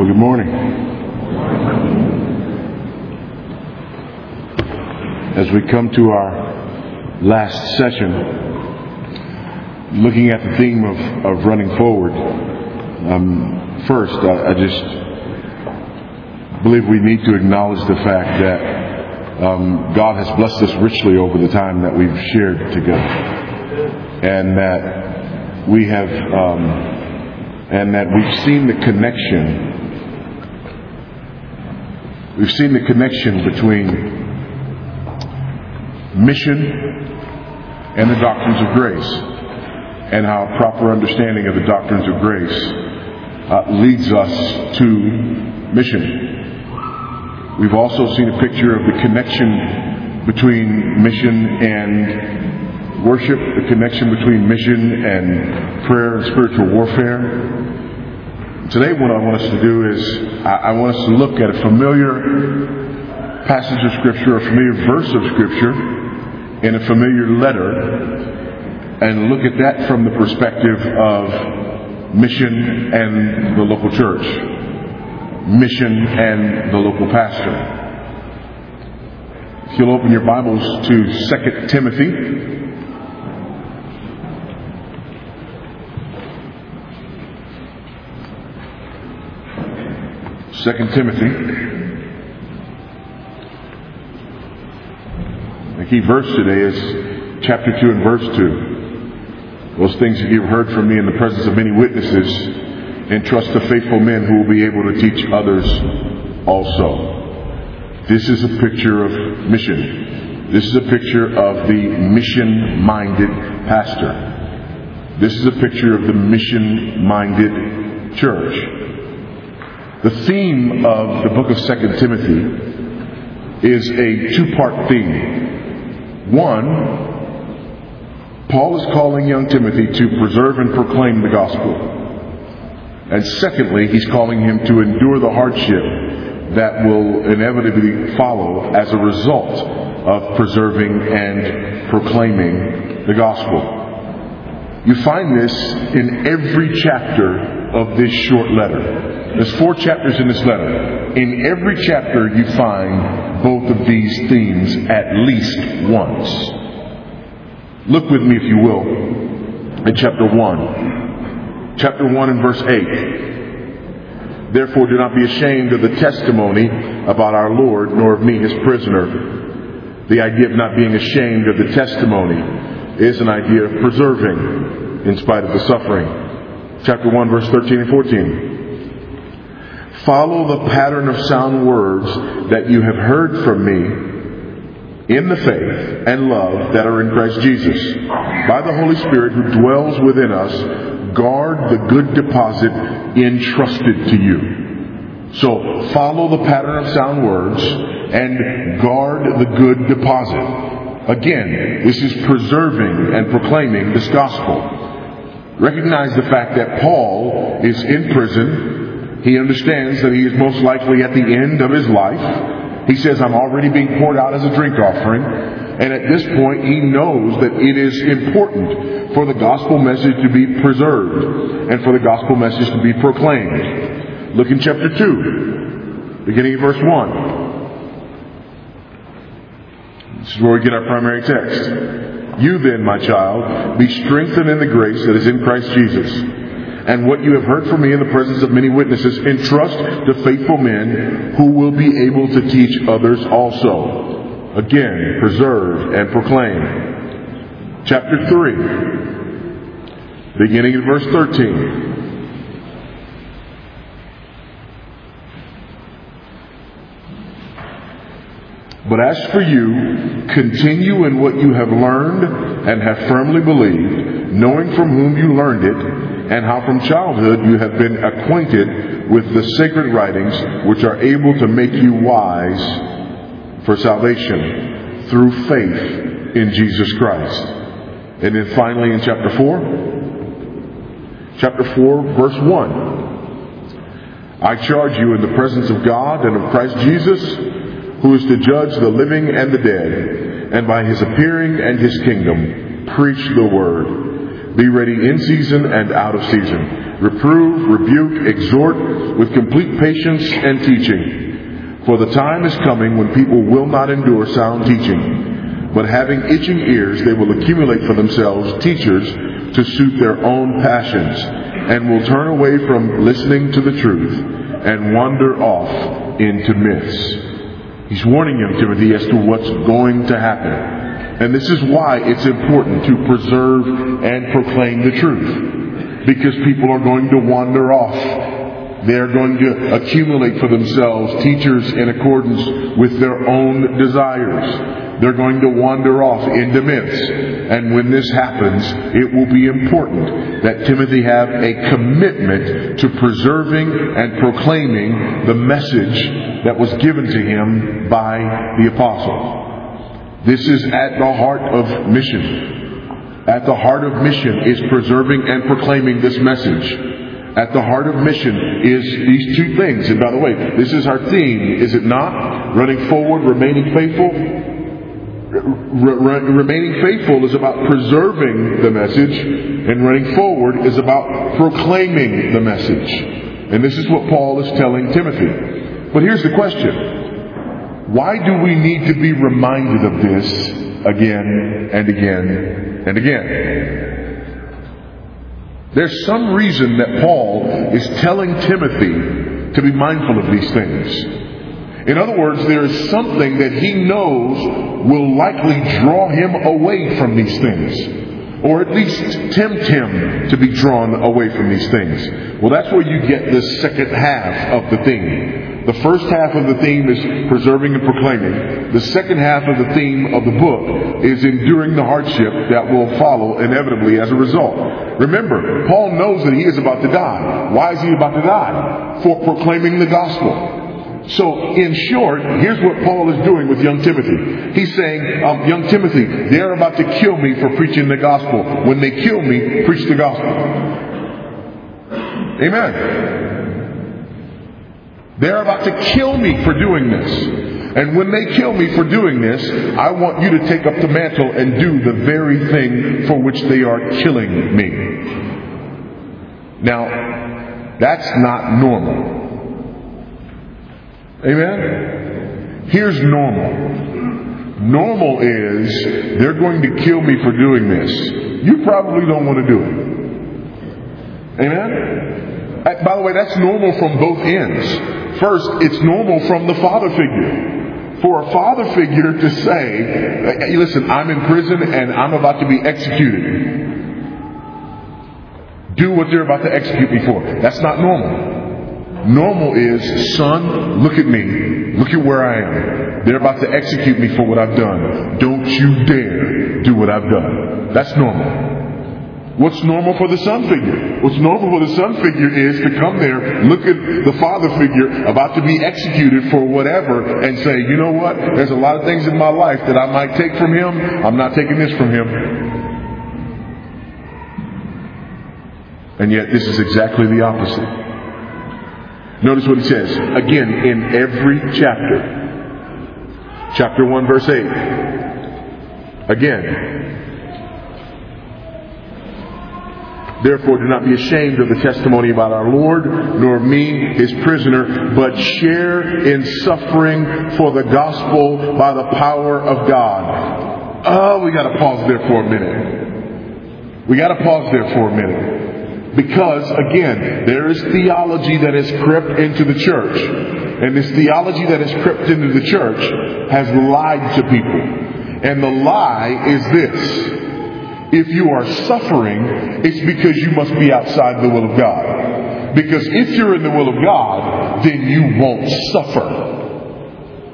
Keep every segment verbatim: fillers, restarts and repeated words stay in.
Well, good morning. As we come to our last session, looking at the theme of, of running forward, um, first, I, I just believe we need to acknowledge the fact that um, God has blessed us richly over the time that we've shared together, and that we have, um, and that we've seen the connection. We've seen the connection between mission and the doctrines of grace, and how a proper understanding of the doctrines of grace uh, leads us to mission. We've also seen a picture of the connection between mission and worship, the connection between mission and prayer and spiritual warfare. Today what I want us to do is I want us to look at a familiar passage of Scripture, a familiar verse of Scripture in a familiar letter, and look at that from the perspective of mission and the local church, mission and the local pastor. If you'll open your Bibles to Second Timothy. Second Timothy. The key verse today is chapter two and verse two. Those things that you've heard from me in the presence of many witnesses, entrust to faithful men who will be able to teach others also. This is a picture of mission. This is a picture of the mission-minded pastor. This is a picture of the mission-minded church. The theme of the book of Second Timothy is a two-part theme. One, Paul is calling young Timothy to preserve and proclaim the gospel. And secondly, he's calling him to endure the hardship that will inevitably follow as a result of preserving and proclaiming the gospel. You find this in every chapter of this short letter. There's four chapters in this letter. In every chapter you find both of these themes at least once. Look with me, if you will, at chapter one. Chapter one and verse eight. Therefore do not be ashamed of the testimony about our Lord, nor of me his prisoner. The idea of not being ashamed of the testimony is an idea of preserving in spite of the suffering. Chapter one, verse thirteen and fourteen. Follow the pattern of sound words that you have heard from me in the faith and love that are in Christ Jesus. By the Holy Spirit who dwells within us, guard the good deposit entrusted to you. So, follow the pattern of sound words and guard the good deposit. Again, this is preserving and proclaiming this gospel. Recognize the fact that Paul is in prison. He understands that he is most likely at the end of his life. He says, I'm already being poured out as a drink offering. And at this point, he knows that it is important for the gospel message to be preserved and for the gospel message to be proclaimed. Look in chapter two, beginning of verse one. This is where we get our primary text. You then, my child, be strengthened in the grace that is in Christ Jesus. And what you have heard from me in the presence of many witnesses, entrust to faithful men who will be able to teach others also. Again, preserve and proclaim. Chapter three, beginning in verse thirteen. But as for you, continue in what you have learned and have firmly believed, knowing from whom you learned it, and how from childhood you have been acquainted with the sacred writings, which are able to make you wise for salvation through faith in Jesus Christ. And then finally in chapter four, chapter four, verse one. I charge you in the presence of God and of Christ Jesus, who is to judge the living and the dead, and by his appearing and his kingdom, preach the word. Be ready in season and out of season. reprove, rebuke, exhort with complete patience and teaching. For the time is coming when people will not endure sound teaching, but having itching ears, they will accumulate for themselves teachers to suit their own passions, and will turn away from listening to the truth and wander off into myths. He's warning him, Timothy, as to what's going to happen. And this is why it's important to preserve and proclaim the truth. Because people are going to wander off. They're going to accumulate for themselves teachers in accordance with their own desires. They're going to wander off into myths. And when this happens, it will be important that Timothy have a commitment to preserving and proclaiming the message that was given to him by the apostle. This is at the heart of mission. At the heart of mission is preserving and proclaiming this message. At the heart of mission is these two things. And by the way, this is our theme, is it not? Running forward, remaining faithful. Re- re- remaining faithful is about preserving the message, and running forward is about proclaiming the message. And this is what Paul is telling Timothy. But here's the question. Why do we need to be reminded of this again and again and again? There's some reason that Paul is telling Timothy to be mindful of these things. In other words, there is something that he knows will likely draw him away from these things, or at least tempt him to be drawn away from these things. Well, that's where you get the second half of the theme. The first half of the theme is preserving and proclaiming. The second half of the theme of the book is enduring the hardship that will follow inevitably as a result. Remember, Paul knows that he is about to die. Why is he about to die? For proclaiming the gospel. So, in short, here's what Paul is doing with young Timothy. He's saying, um, young Timothy, they're about to kill me for preaching the gospel. When they kill me, preach the gospel. Amen. They're about to kill me for doing this. And when they kill me for doing this, I want you to take up the mantle and do the very thing for which they are killing me. Now, that's not normal. Amen? Here's normal. Normal is, they're going to kill me for doing this. You probably don't want to do it. Amen? By the way, that's normal from both ends. First, it's normal from the father figure. For a father figure to say, hey, listen, I'm in prison and I'm about to be executed. Do what they're about to execute me for. That's not normal. Normal is, son, look at me. Look at where I am. They're about to execute me for what I've done. Don't you dare do what I've done. That's normal. What's normal for the son figure? What's normal for the son figure is to come there, look at the father figure about to be executed for whatever, and say, you know what? There's a lot of things in my life that I might take from him. I'm not taking this from him. And yet this is exactly the opposite. Notice what he says. Again, in every chapter. Chapter one, verse eight. Again. Therefore, do not be ashamed of the testimony about our Lord, nor me, his prisoner, but share in suffering for the gospel by the power of God. Oh, we got to pause there for a minute. We got to pause there for a minute. Because, again, there is theology that has crept into the church. And this theology that has crept into the church has lied to people. And the lie is this. If you are suffering, it's because you must be outside the will of God. Because if you're in the will of God, then you won't suffer.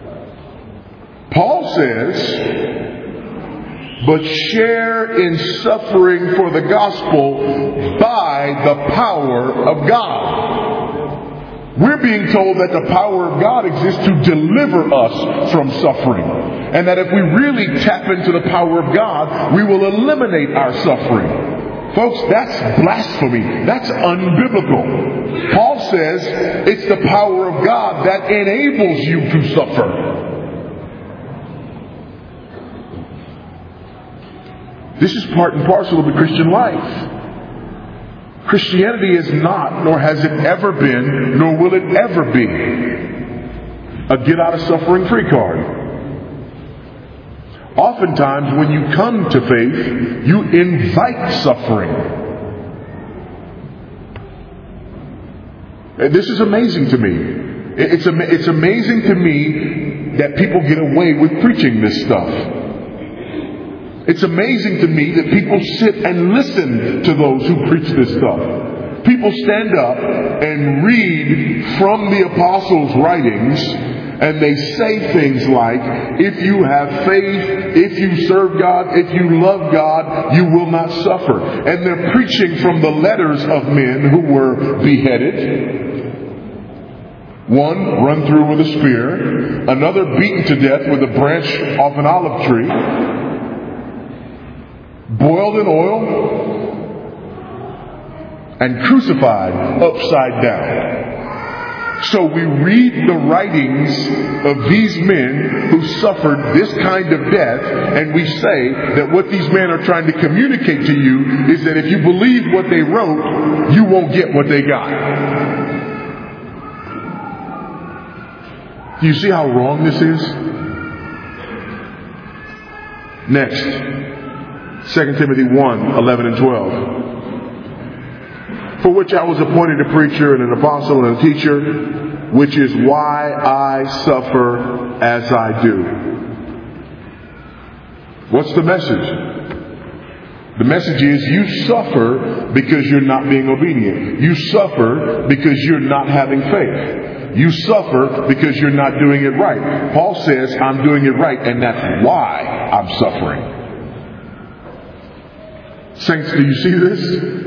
Paul says, but share in suffering for the gospel by the power of God. We're being told that the power of God exists to deliver us from suffering. And that if we really tap into the power of God, we will eliminate our suffering. Folks, that's blasphemy. That's unbiblical. Paul says it's the power of God that enables you to suffer. This is part and parcel of the Christian life. Christianity is not, nor has it ever been, nor will it ever be, a get-out-of-suffering-free card. Oftentimes, when you come to faith, you invite suffering. This is amazing to me. It's, it's amazing to me that people get away with preaching this stuff. It's amazing to me that people sit and listen to those who preach this stuff. People stand up and read from the apostles' writings, and they say things like, if you have faith, if you serve God, if you love God, you will not suffer. And they're preaching from the letters of men who were beheaded. One run through with a spear, another beaten to death with a branch off an olive tree, boiled in oil, and crucified upside down. So we read the writings of these men who suffered this kind of death, and we say that what these men are trying to communicate to you is that if you believe what they wrote, you won't get what they got. Do you see how wrong this is? Next, Second Timothy one, eleven and twelve. For which I was appointed a preacher and an apostle and a teacher, which is why I suffer as I do. What's the message? The message is you suffer because you're not being obedient. You suffer because you're not having faith. You suffer because you're not doing it right. Paul says, I'm doing it right, and that's why I'm suffering. Saints, do you see this?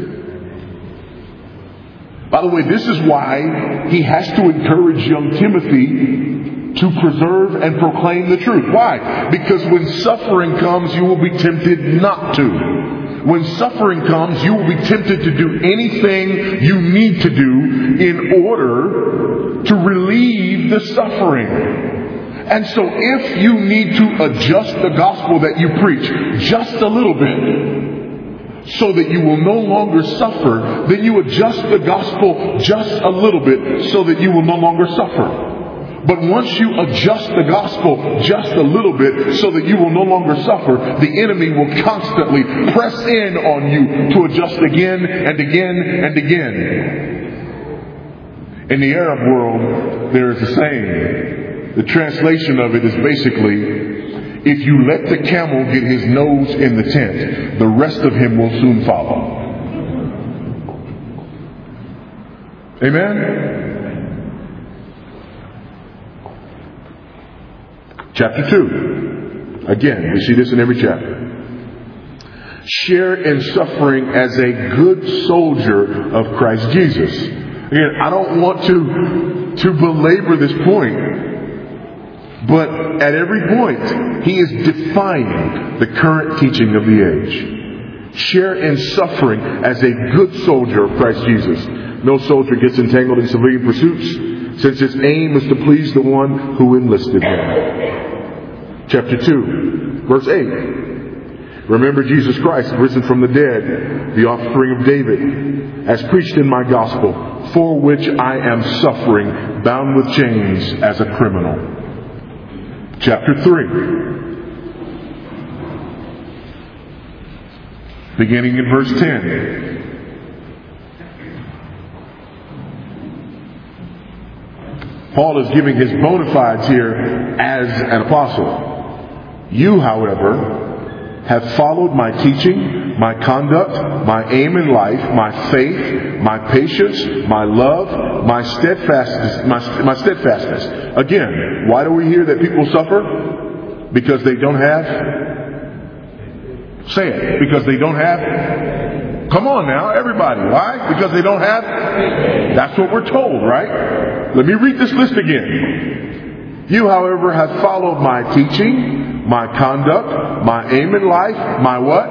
By the way, this is why he has to encourage young Timothy to preserve and proclaim the truth. Why? Because when suffering comes, you will be tempted not to. When suffering comes, you will be tempted to do anything you need to do in order to relieve the suffering. And so if you need to adjust the gospel that you preach just a little bit so that you will no longer suffer, then you adjust the gospel just a little bit so that you will no longer suffer. But once you adjust the gospel just a little bit so that you will no longer suffer, the enemy will constantly press in on you to adjust again and again and again. In the Arab world, there is a saying. The translation of it is basically, if you let the camel get his nose in the tent, the rest of him will soon follow. Amen? Chapter two. Again, we see this in every chapter. Share in suffering as a good soldier of Christ Jesus. Again, I don't want to, to belabor this point, but at every point, he is defining the current teaching of the age. Share in suffering as a good soldier of Christ Jesus. No soldier gets entangled in civilian pursuits, since his aim is to please the one who enlisted him. Chapter two, verse eight. Remember Jesus Christ, risen from the dead, the offspring of David, as preached in my gospel, for which I am suffering, bound with chains as a criminal. Chapter three, beginning in verse ten. Paul is giving his bona fides here as an apostle. You, however, have followed my teaching, my conduct, my aim in life, my faith, my patience, my love, my steadfastness, my, my steadfastness. Again, why do we hear that people suffer? Because they don't have? Say it. Because they don't have? Come on now, everybody. Why? Because they don't have? That's what we're told, right? Let me read this list again. You, however, have followed my teaching, my conduct, my aim in life, my what?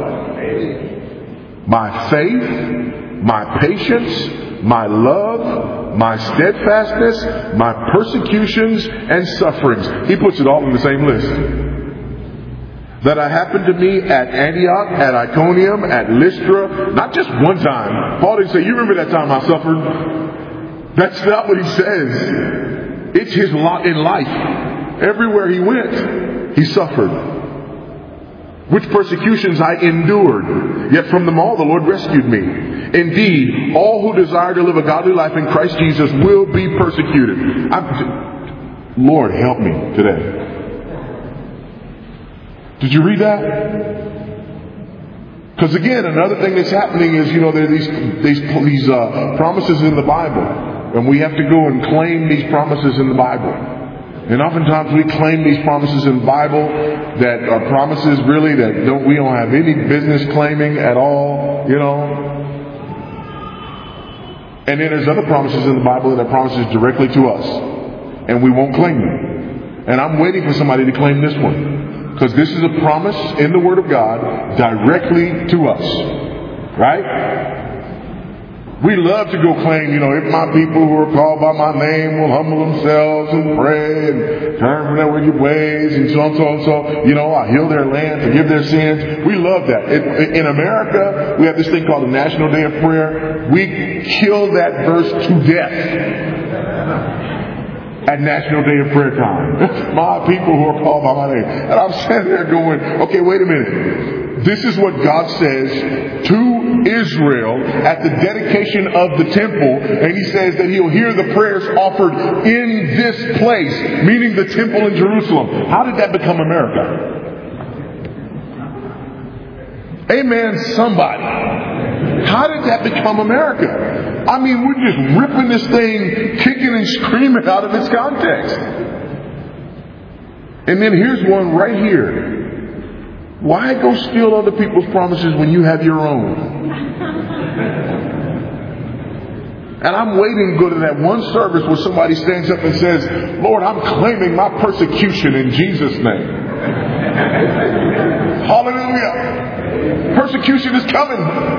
My faith, my patience, my love, my steadfastness, my persecutions and sufferings. He puts it all in the same list. that happened to me at Antioch, at Iconium, at Lystra, not just one time. Paul didn't say, you remember that time I suffered? That's not what he says. It's his lot in life. Everywhere he went, he suffered. Which persecutions I endured, yet from them all the Lord rescued me. Indeed, all who desire to live a godly life in Christ Jesus will be persecuted. I'm, Lord, help me today. Did you read that? Because again, another thing that's happening is, you know, there are these these, these uh, promises in the Bible, and we have to go and claim these promises in the Bible. And oftentimes we claim these promises in the Bible that are promises really that don't we don't have any business claiming at all, you know. And then there's other promises in the Bible that are promises directly to us, and we won't claim them. And I'm waiting for somebody to claim this one, because this is a promise in the Word of God directly to us, right? We love to go claim, you know, if my people who are called by my name will humble themselves and pray and turn from their wicked ways and so on, so on, so, you know, I'll heal their land, forgive their sins. We love that. In, in America, we have this thing called the National Day of Prayer. We kill that verse to death at National Day of Prayer time. My people who are called by my name. And I'm sitting there going, okay, wait a minute. This is what God says to Israel at the dedication of the temple. And he says that he'll hear the prayers offered in this place, meaning the temple in Jerusalem. How did that become America? Amen, somebody. How did that become America? I mean, we're just ripping this thing, kicking and screaming out of its context. And then here's one right here. Why go steal other people's promises when you have your own? And I'm waiting to go to that one service where somebody stands up and says, Lord, I'm claiming my persecution in Jesus' name. Hallelujah. Persecution is coming.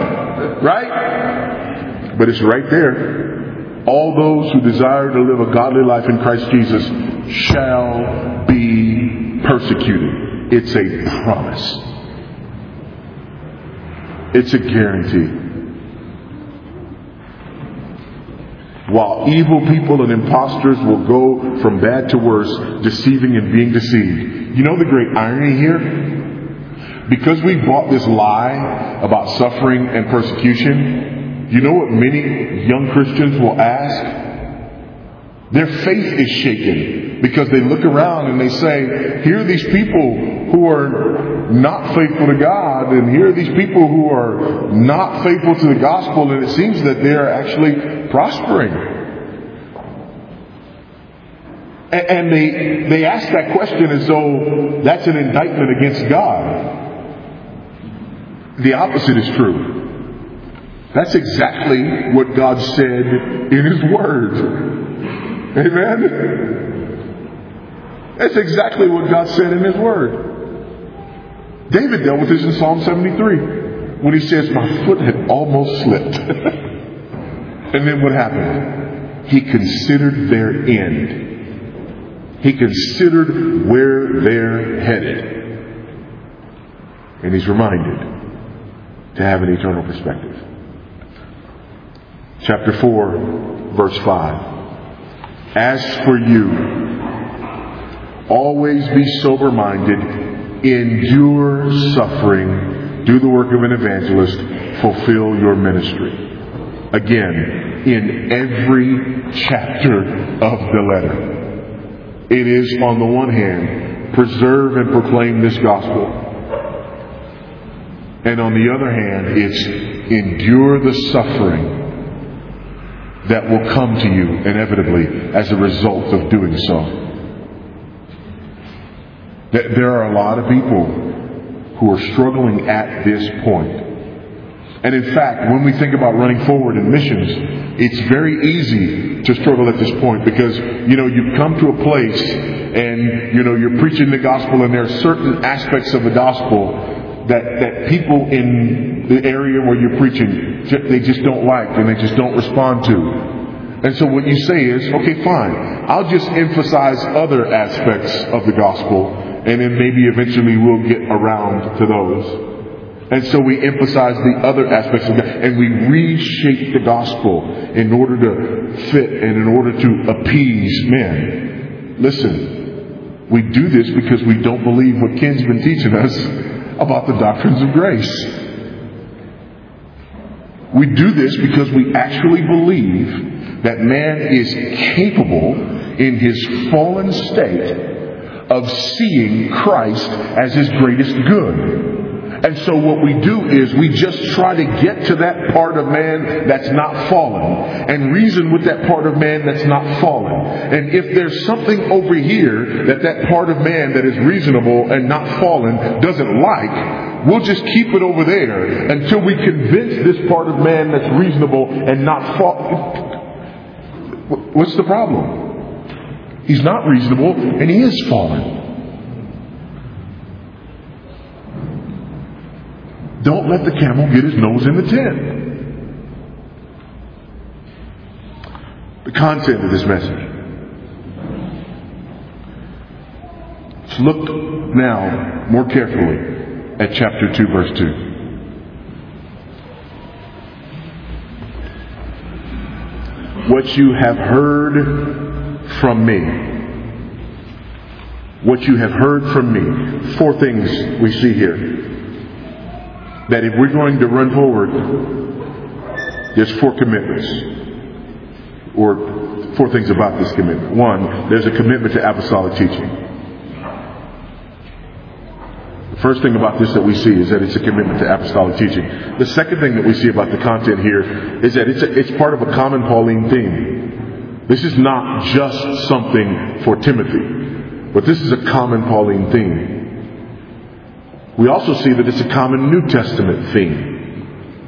Right? But it's right there. All those who desire to live a godly life in Christ Jesus shall be persecuted. It's a promise. It's a guarantee. While evil people and imposters will go from bad to worse, deceiving and being deceived. You know the great irony here? Because we bought this lie about suffering and persecution, you know what many young Christians will ask? Their faith is shaken because they look around and they say, here are these people who are not faithful to God, and here are these people who are not faithful to the gospel, and it seems that they are actually prospering. And they, they ask that question as though that's an indictment against God. The opposite is true. That's exactly what God said in His Word. Amen? That's exactly what God said in His Word. David dealt with this in Psalm seventy-three when he says, my foot had almost slipped. And then what happened? He considered their end. He considered where they're headed. And he's reminded to have an eternal perspective. Chapter four, verse five. As for you, always be sober-minded, endure suffering, do the work of an evangelist, fulfill your ministry. Again, in every chapter of the letter, it is, on the one hand, preserve and proclaim this gospel. And on the other hand, it's endure the suffering that will come to you inevitably as a result of doing so. There are a lot of people who are struggling at this point. And in fact, when we think about running forward in missions, it's very easy to struggle at this point because, you know, you've come to a place and, you know, you're preaching the gospel, and there are certain aspects of the gospel that, that people in the area where you're preaching, they just don't like and they just don't respond to. And so what you say is, okay, fine, I'll just emphasize other aspects of the gospel And then maybe eventually we'll get around to those. And so we emphasize the other aspects of God, and we reshape the gospel in order to fit and in order to appease men. Listen, we do this because we don't believe what Ken's been teaching us about the doctrines of grace. We do this because we actually believe that man is capable in his fallen state of seeing Christ as his greatest good. And so what we do is we just try to get to that part of man that's not fallen and reason with that part of man that's not fallen. And if there's something over here that that part of man that is reasonable and not fallen doesn't like, we'll just keep it over there until we convince this part of man that's reasonable and not fallen. What's the problem? He's not reasonable and he is fallen. Don't let the camel get his nose in the tent. The content of this message. Let's look now more carefully at chapter two, verse two. What you have heard from me. What you have heard from me. Four things we see here. That if we're going to run forward, there's four commitments. Or four things about this commitment. One, there's a commitment to apostolic teaching. The first thing about this that we see is that it's a commitment to apostolic teaching. The second thing that we see about the content here is that it's, a, it's part of a common Pauline theme. This is not just something for Timothy, but this is a common Pauline theme. We also see that it's a common New Testament theme.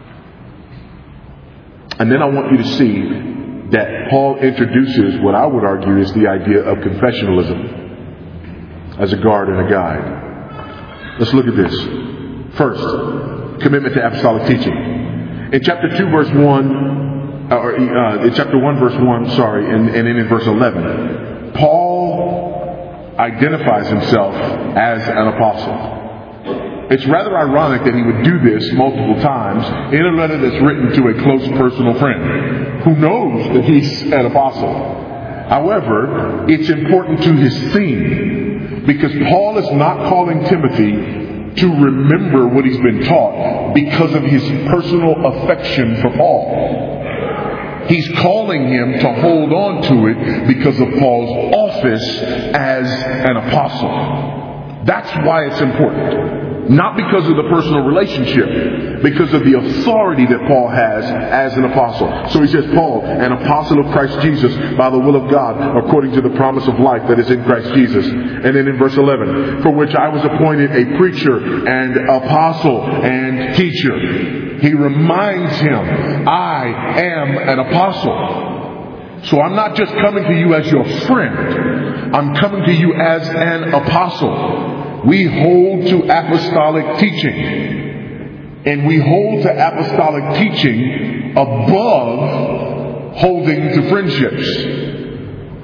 And then I want you to see that Paul introduces what I would argue is the idea of confessionalism as a guard and a guide. Let's look at this. First, commitment to apostolic teaching. In chapter two, verse one, or uh, in chapter one, verse one, sorry, and, and then in verse eleven, Paul identifies himself as an apostle. It's rather ironic that he would do this multiple times in a letter that's written to a close personal friend who knows that he's an apostle. However, it's important to his theme because Paul is not calling Timothy to remember what he's been taught because of his personal affection for Paul. He's calling him to hold on to it because of Paul's office as an apostle. That's why it's important. Not because of the personal relationship, because of the authority that Paul has as an apostle. So he says, Paul, an apostle of Christ Jesus by the will of God, according to the promise of life that is in Christ Jesus. And then in verse eleven, for which I was appointed a preacher and apostle and teacher. He reminds him, I am an apostle. So I'm not just coming to you as your friend. I'm coming to you as an apostle. We hold to apostolic teaching. And we hold to apostolic teaching above holding to friendships.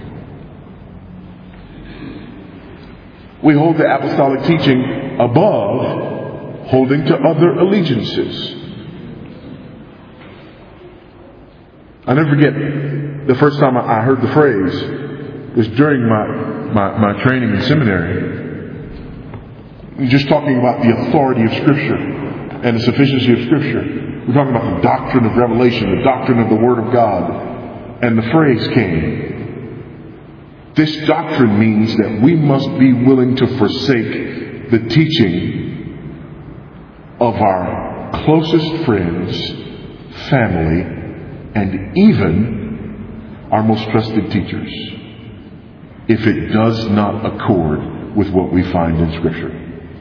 We hold to apostolic teaching above holding to other allegiances. I'll never forget the first time I heard the phrase was during my, my, my training in seminary. We're just talking about the authority of Scripture and the sufficiency of Scripture. We're talking about the doctrine of revelation, the doctrine of the Word of God. And the phrase came. This doctrine means that we must be willing to forsake the teaching of our closest friends, family, and even our most trusted teachers, if it does not accord with what we find in Scripture.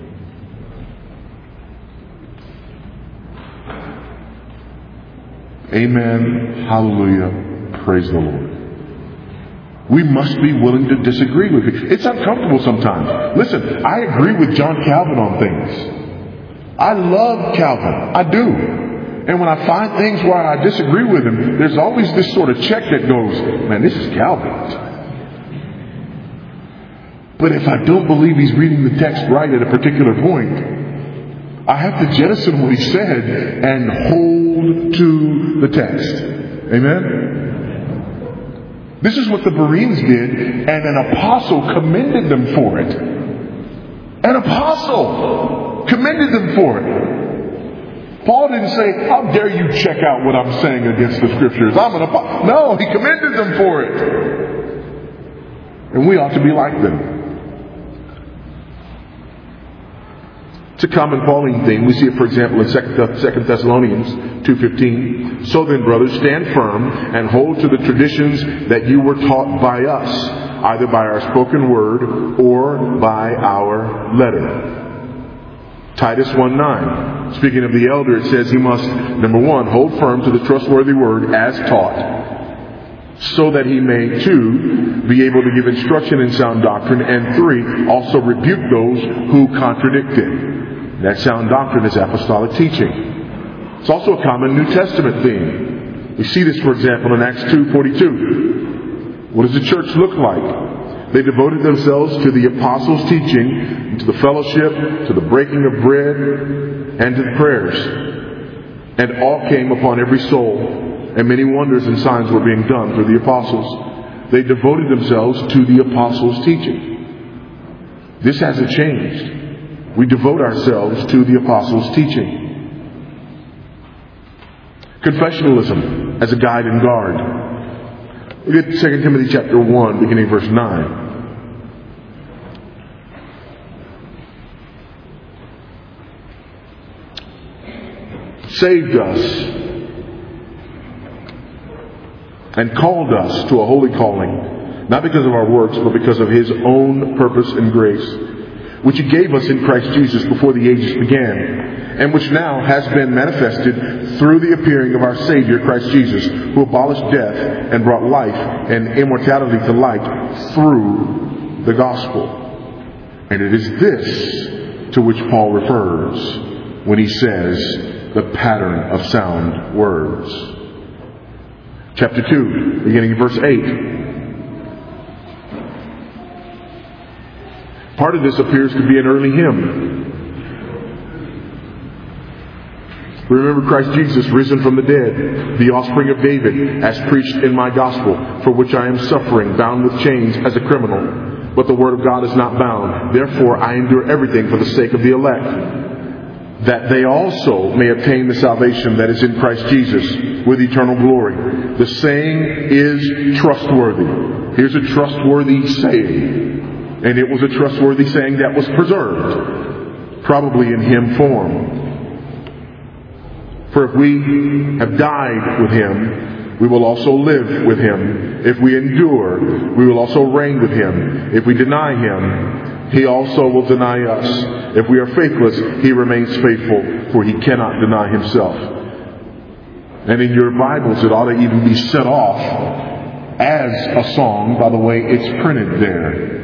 Amen. Hallelujah. Praise the Lord. We must be willing to disagree with it. It's uncomfortable sometimes. Listen, I agree with John Calvin on things. I love Calvin. I do. And when I find things where I disagree with him, there's always this sort of check that goes, man, this is Calvin. But if I don't believe he's reading the text right at a particular point, I have to jettison what he said and hold to the text. Amen? This is what the Bereans did, and an apostle commended them for it. An apostle commended them for it. Paul didn't say, how dare you check out what I'm saying against the scriptures. I'm an apostle. No, he commended them for it. And we ought to be like them. It's a common Pauline theme. We see it, for example, in Second Thessalonians two fifteen. So then, brothers, stand firm and hold to the traditions that you were taught by us, either by our spoken word or by our letter. Titus one nine. Speaking of the elder, it says he must, number one, hold firm to the trustworthy word as taught, so that he may, two, be able to give instruction in sound doctrine, and three, also rebuke those who contradict it. That sound doctrine is apostolic teaching. It's also a common New Testament theme. We see this, for example, in Acts two forty-two. What does the church look like? They devoted themselves to the apostles' teaching, to the fellowship, to the breaking of bread, and to the prayers. And awe came upon every soul, and many wonders and signs were being done through the apostles. They devoted themselves to the apostles' teaching. This hasn't changed. We devote ourselves to the apostles' teaching. Confessionalism as a guide and guard. We get to Second Timothy chapter one, beginning verse nine. Saved us and called us to a holy calling, not because of our works, but because of His own purpose and grace, which He gave us in Christ Jesus before the ages began, and which now has been manifested through the appearing of our Savior, Christ Jesus, who abolished death and brought life and immortality to light through the gospel. And it is this to which Paul refers when he says the pattern of sound words. Chapter two, beginning in verse eight. Part of this appears to be an early hymn. Remember Christ Jesus, risen from the dead, the offspring of David, as preached in my gospel, for which I am suffering, bound with chains as a criminal. But the word of God is not bound. Therefore I endure everything for the sake of the elect, that they also may obtain the salvation that is in Christ Jesus with eternal glory. The saying is trustworthy. Here's a trustworthy saying. And it was a trustworthy saying that was preserved, probably in hymn form. For if we have died with Him, we will also live with Him. If we endure, we will also reign with Him. If we deny Him, He also will deny us. If we are faithless, He remains faithful, for He cannot deny Himself. And in your Bibles, it ought to even be set off as a song by the way it's printed there.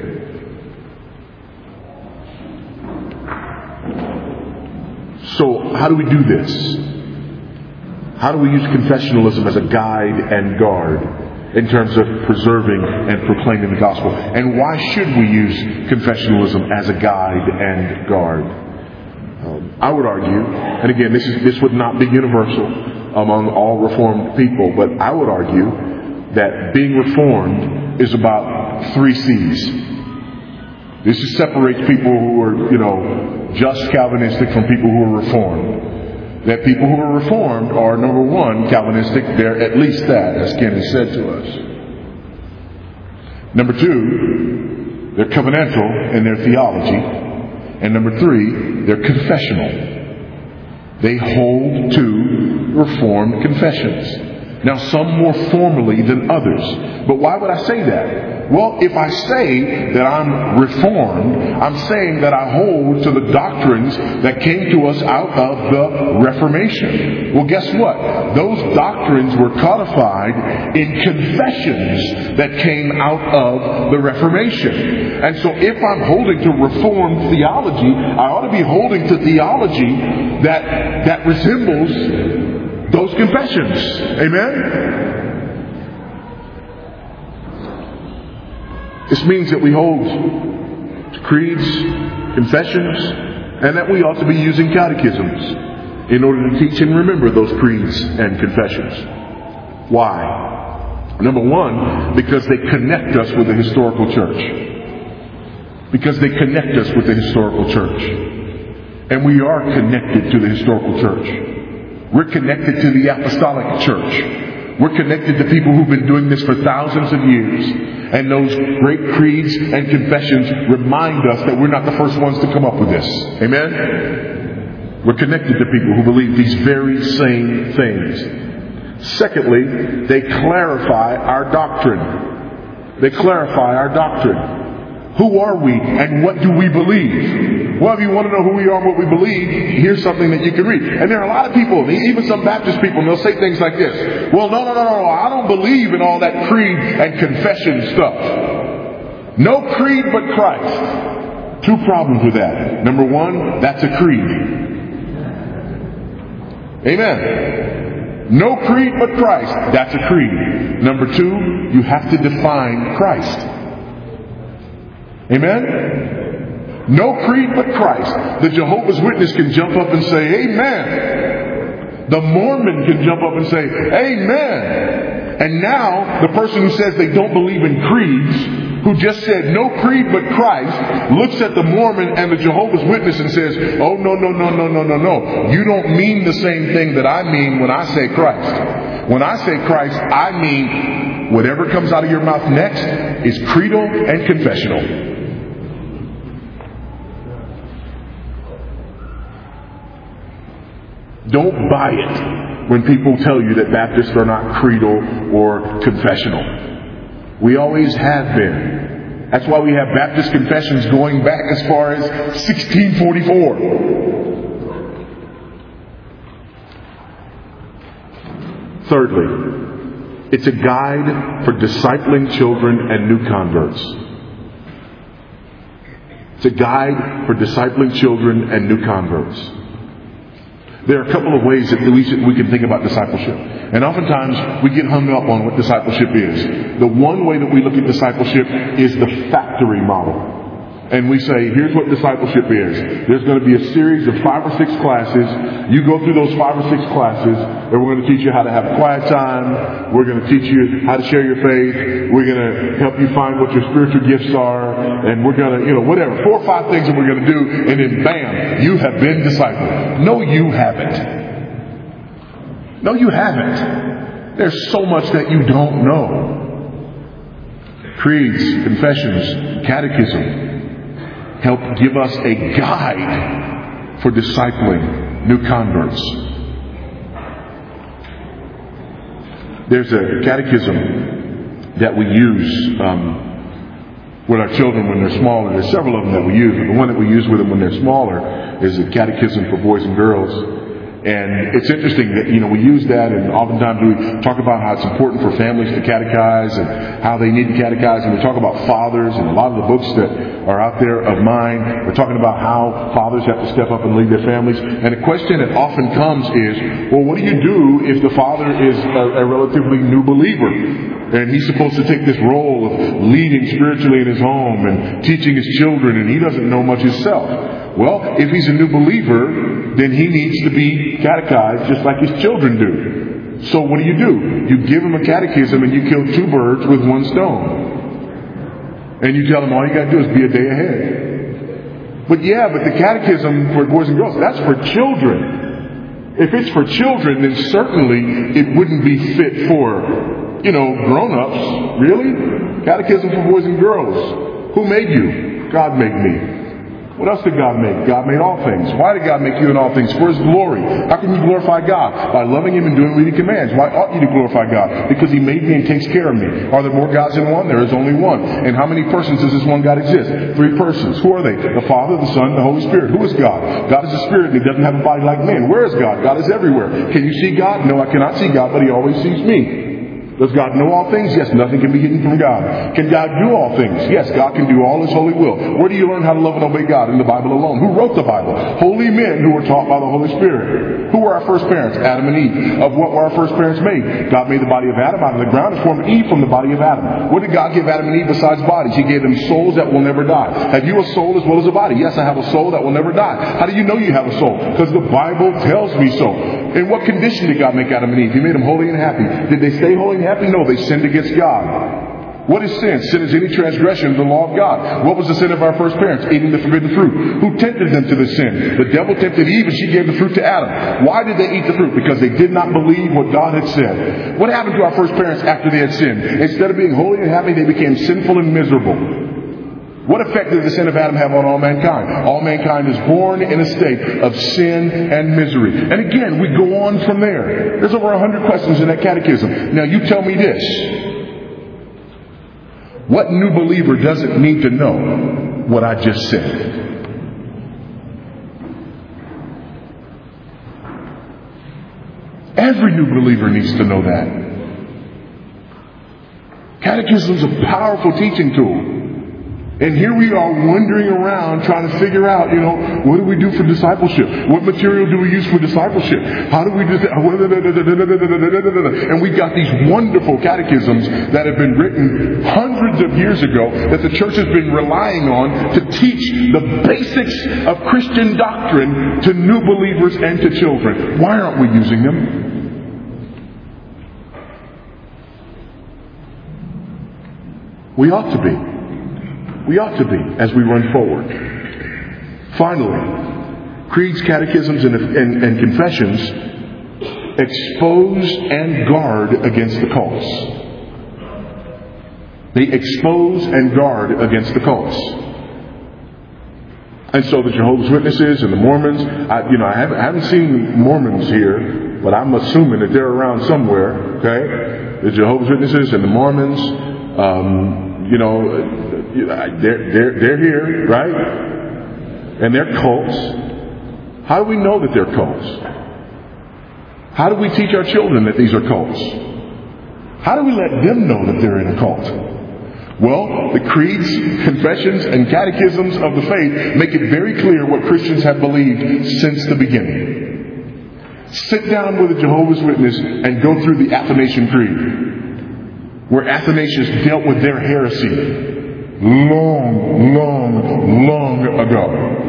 So, how do we do this? How do we use confessionalism as a guide and guard in terms of preserving and proclaiming the gospel? And why should we use confessionalism as a guide and guard? Um, I would argue, and again, this is this would not be universal among all Reformed people, but I would argue that being Reformed is about three C's. This is separates people who are, you know, just Calvinistic from people who are Reformed. That people who are Reformed are, number one, Calvinistic. They're at least that, as Ken has said to us. Number two, they're covenantal in their theology. And number three, they're confessional. They hold to Reformed confessions. Now, some more formally than others. But why would I say that? Well, if I say that I'm Reformed, I'm saying that I hold to the doctrines that came to us out of the Reformation. Well, guess what? Those doctrines were codified in confessions that came out of the Reformation. And so if I'm holding to Reformed theology, I ought to be holding to theology that, that resembles those confessions. Amen? This means that we hold creeds, confessions, and that we ought to be using catechisms in order to teach and remember those creeds and confessions. Why? Number one, because they connect us with the historical church. Because they connect us with the historical church. And we are connected to the historical church. We're connected to the apostolic church. We're connected to people who've been doing this for thousands of years. And those great creeds and confessions remind us that we're not the first ones to come up with this. Amen? We're connected to people who believe these very same things. Secondly, they clarify our doctrine. They clarify our doctrine. Who are we and what do we believe? Well, if you want to know who we are and what we believe, here's something that you can read. And there are a lot of people, even some Baptist people, and they'll say things like this. Well, no, no, no, no, no. I don't believe in all that creed and confession stuff. No creed but Christ. Two problems with that. Number one, that's a creed. Amen. No creed but Christ. That's a creed. Number two, you have to define Christ. Amen? No creed but Christ. The Jehovah's Witness can jump up and say, Amen. The Mormon can jump up and say, Amen. And now, the person who says they don't believe in creeds, who just said no creed but Christ, looks at the Mormon and the Jehovah's Witness and says, oh, no, no, no, no, no, no, no. You don't mean the same thing that I mean when I say Christ. When I say Christ, I mean whatever comes out of your mouth next is creedal and confessional. Don't buy it when people tell you that Baptists are not creedal or confessional. We always have been. That's why we have Baptist confessions going back as far as sixteen forty-four. Thirdly, it's a guide for discipling children and new converts. It's a guide for discipling children and new converts. There are a couple of ways that we, should, we can think about discipleship. And oftentimes we get hung up on what discipleship is. The one way that we look at discipleship is the factory model. And we say, here's what discipleship is. There's going to be a series of five or six classes. You go through those five or six classes, and we're going to teach you how to have quiet time. We're going to teach you how to share your faith. We're going to help you find what your spiritual gifts are. And we're going to, you know, whatever. Four or five things that we're going to do. And then bam, you have been discipled. No, you haven't. No, you haven't. There's so much that you don't know. Creeds, confessions, catechism help give us a guide for discipling new converts. There's a catechism that we use um, with our children when they're smaller. There's several of them that we use, but the one that we use with them when they're smaller is a catechism for boys and girls. And it's interesting that, you know, we use that, and oftentimes we talk about how it's important for families to catechize and how they need to catechize. And we talk about fathers, and a lot of the books that are out there of mine, we're talking about how fathers have to step up and lead their families. And the question that often comes is, well, what do you do if the father is a, a relatively new believer? And he's supposed to take this role of leading spiritually in his home and teaching his children, and he doesn't know much himself. Well, if he's a new believer, then he needs to be catechized just like his children do. So what do you do? You give him a catechism and you kill two birds with one stone. And you tell him all you got to do is be a day ahead. But yeah, but the catechism for boys and girls, that's for children. If it's for children, then certainly it wouldn't be fit for, you know, grown-ups. Really? Catechism for boys and girls. Who made you? God made me. What else did God make? God made all things. Why did God make you in all things? For His glory. How can you glorify God? By loving Him and doing what He commands. Why ought you to glorify God? Because He made me and takes care of me. Are there more gods than one? There is only one. And how many persons does this one God exist? Three persons. Who are they? The Father, the Son, the Holy Spirit. Who is God? God is a spirit and He doesn't have a body like man. Where is God? God is everywhere. Can you see God? No, I cannot see God, but He always sees me. Does God know all things? Yes, nothing can be hidden from God. Can God do all things? Yes, God can do all His holy will. Where do you learn how to love and obey God? In the Bible alone. Who wrote the Bible? Holy men who were taught by the Holy Spirit. Who were our first parents? Adam and Eve. Of what were our first parents made? God made the body of Adam out of the ground and formed Eve from the body of Adam. What did God give Adam and Eve besides bodies? He gave them souls that will never die. Have you a soul as well as a body? Yes, I have a soul that will never die. How do you know you have a soul? Because the Bible tells me so. In what condition did God make Adam and Eve? He made them holy and happy. Did they stay holy and happy? No, they sinned against God. What is sin? Sin is any transgression of the law of God. What was the sin of our first parents? Eating the forbidden fruit. Who tempted them to the sin? The devil tempted Eve and she gave the fruit to Adam. Why did they eat the fruit? Because they did not believe what God had said. What happened to our first parents after they had sinned? Instead of being holy and happy, they became sinful and miserable. What effect did the sin of Adam have on all mankind? All mankind is born in a state of sin and misery. And again, we go on from there. There's over a hundred questions in that catechism. Now you tell me this. What new believer doesn't need to know what I just said? Every new believer needs to know that. Catechism is a powerful teaching tool. And here we are wandering around trying to figure out, you know, what do we do for discipleship? What material do we use for discipleship? How do we do that? And we've got these wonderful catechisms that have been written hundreds of years ago that the church has been relying on to teach the basics of Christian doctrine to new believers and to children. Why aren't we using them? We ought to be. We ought to be as we run forward. Finally, creeds, catechisms, and, and, and confessions expose and guard against the cults. They expose and guard against the cults. And so the Jehovah's Witnesses and the Mormons, I, you know, I haven't, I haven't seen Mormons here, but I'm assuming that they're around somewhere, okay? The Jehovah's Witnesses and the Mormons, um, you know, They're, they're, they're here, right? And they're cults. How do we know that they're cults? How do we teach our children that these are cults? How do we let them know that they're in a cult? Well, the creeds, confessions, and catechisms of the faith make it very clear what Christians have believed since the beginning. Sit down with a Jehovah's Witness and go through the Athanasian Creed, where Athanasius dealt with their heresy long, long, long ago.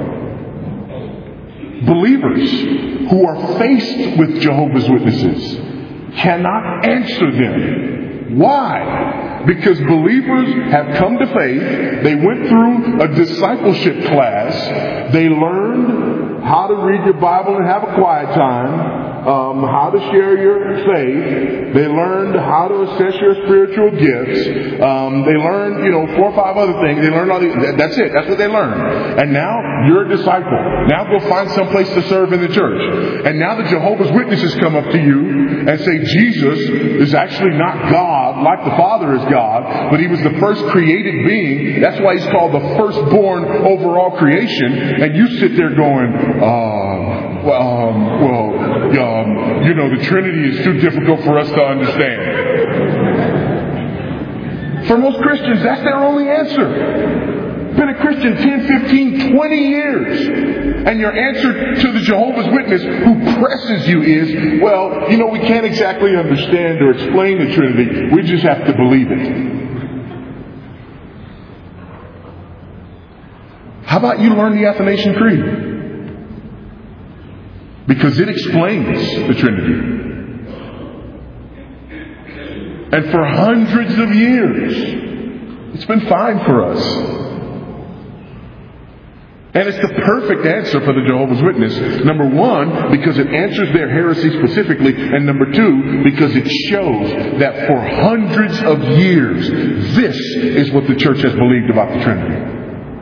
Believers who are faced with Jehovah's Witnesses cannot answer them. Why? Because believers have come to faith. They went through a discipleship class. They learned how to read your Bible and have a quiet time. Um, how to share your faith. They learned how to assess your spiritual gifts. Um, they learned, you know, four or five other things. They learned all these. That's it. That's what they learned. And now you're a disciple. Now go find some place to serve in the church. And now the Jehovah's Witnesses come up to you and say Jesus is actually not God like the Father is God, but He was the first created being. That's why He's called the firstborn over all creation. And you sit there going, uh, well, um, well, um, you know, the Trinity is too difficult for us to understand. For most Christians, that's their only answer. Been a Christian ten, fifteen, twenty years. And your answer to the Jehovah's Witness who presses you is, well, you know, we can't exactly understand or explain the Trinity. We just have to believe it. How about you learn the Athanasian Creed? Because it explains the Trinity. And for hundreds of years, it's been fine for us. And it's the perfect answer for the Jehovah's Witness. Number one, because it answers their heresy specifically. And number two, because it shows that for hundreds of years, this is what the church has believed about the Trinity.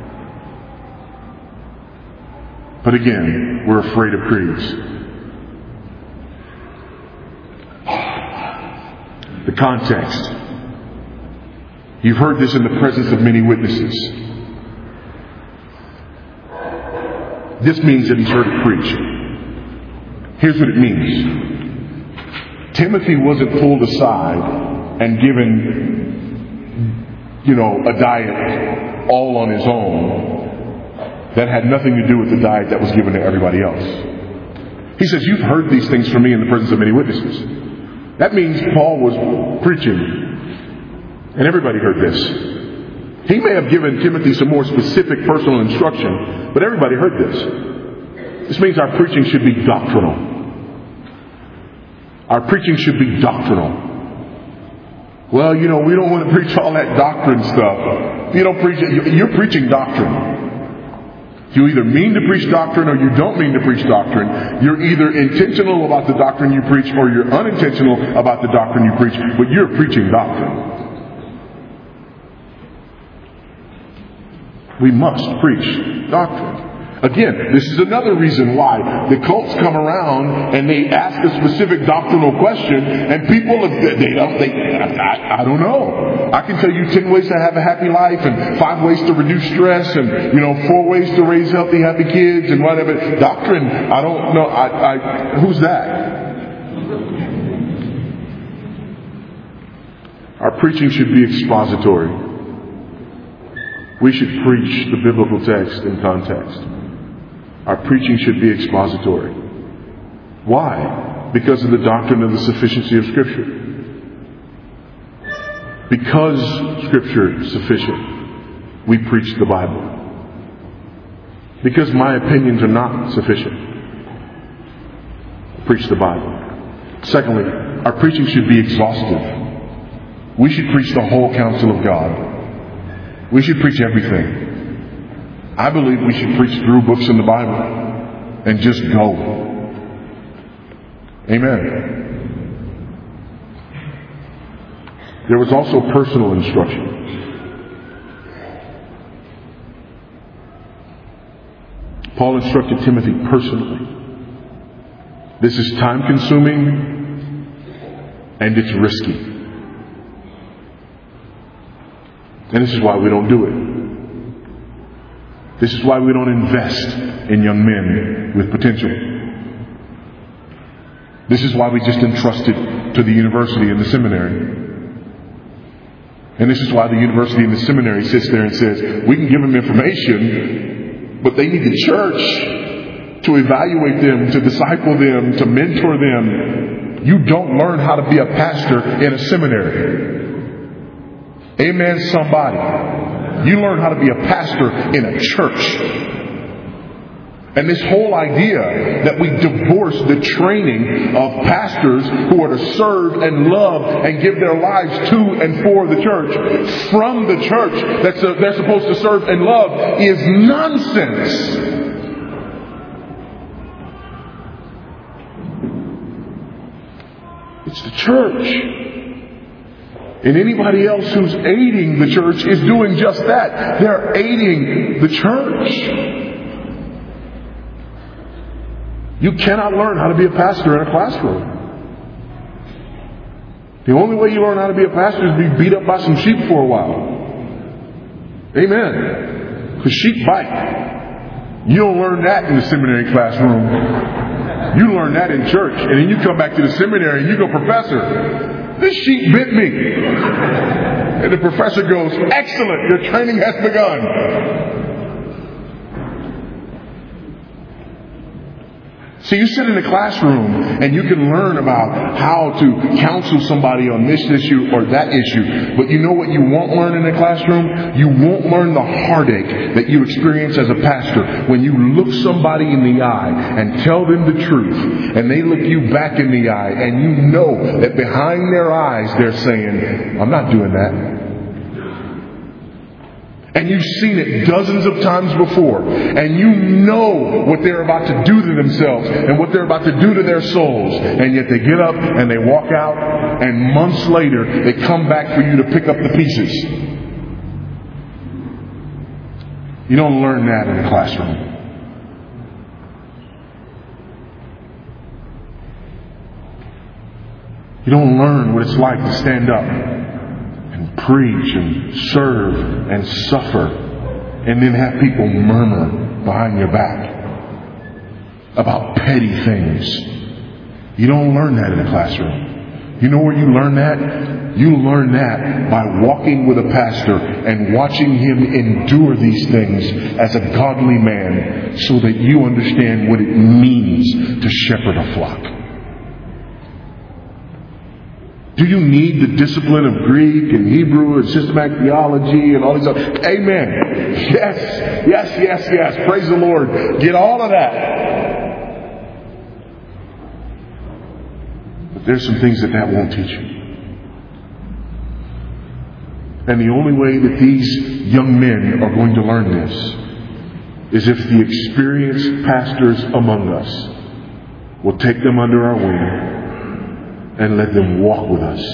But again, we're afraid of creeds. The context. You've heard this in the presence of many witnesses. This means that he's heard it preached. Here's what it means. Timothy wasn't pulled aside and given, you know, a diet all on his own that had nothing to do with the diet that was given to everybody else. He says, you've heard these things from me in the presence of many witnesses. That means Paul was preaching, and everybody heard this. He may have given Timothy some more specific personal instruction, but everybody heard this. This means our preaching should be doctrinal. Our preaching should be doctrinal. Well, you know, we don't want to preach all that doctrine stuff. You don't preach it. You're preaching doctrine. You either mean to preach doctrine or you don't mean to preach doctrine. You're either intentional about the doctrine you preach or you're unintentional about the doctrine you preach, but you're preaching doctrine. We must preach doctrine. Again, this is another reason why the cults come around and they ask a specific doctrinal question, and people, they don't, they, I, I don't know. I can tell you ten ways to have a happy life, and five ways to reduce stress, and, you know, four ways to raise healthy, happy kids, and whatever. Doctrine, I don't know. I, I, who's that? Our preaching should be expository. We should preach the biblical text in context. Our preaching should be expository. Why? Because of the doctrine of the sufficiency of Scripture. Because Scripture is sufficient, we preach the Bible. Because my opinions are not sufficient, preach the Bible. Secondly, our preaching should be exhaustive. We should preach the whole counsel of God. We should preach everything. I believe we should preach through books in the Bible and just go. Amen. There was also personal instruction. Paul instructed Timothy personally. This is time consuming and it's risky. And this is why we don't do it. This is why we don't invest in young men with potential. This is why we just entrust it to the university and the seminary. And this is why the university and the seminary sits there and says, we can give them information, but they need the church to evaluate them, to disciple them, to mentor them. You don't learn how to be a pastor in a seminary. Amen, somebody. You learn how to be a pastor in a church. And this whole idea that we divorce the training of pastors who are to serve and love and give their lives to and for the church from the church that they're supposed to serve and love is nonsense. It's the church. And anybody else who's aiding the church is doing just that. They're aiding the church. You cannot learn how to be a pastor in a classroom. The only way you learn how to be a pastor is to be beat up by some sheep for a while. Amen. Because sheep bite. You don't learn that in the seminary classroom. You learn that in church. And then you come back to the seminary and you go, Professor, this sheep bit me. And the professor goes, excellent, your training has begun. So you sit in a classroom and you can learn about how to counsel somebody on this issue or that issue. But you know what you won't learn in a classroom? You won't learn the heartache that you experience as a pastor when you look somebody in the eye and tell them the truth. And they look you back in the eye and you know that behind their eyes they're saying, I'm not doing that. And you've seen it dozens of times before. And you know what they're about to do to themselves and what they're about to do to their souls. And yet they get up and they walk out, and months later they come back for you to pick up the pieces. You don't learn that in a classroom. You don't learn what it's like to stand up and preach and serve and suffer and then have people murmur behind your back about petty things. You don't learn that in a classroom. You know where you learn that? You learn that by walking with a pastor and watching him endure these things as a godly man so that you understand what it means to shepherd a flock. Do you need the discipline of Greek and Hebrew and systematic theology and all these other? Amen. Yes, yes, yes, yes. Praise the Lord. Get all of that. But there's some things that that won't teach you. And the only way that these young men are going to learn this is if the experienced pastors among us will take them under our wing and let them walk with us.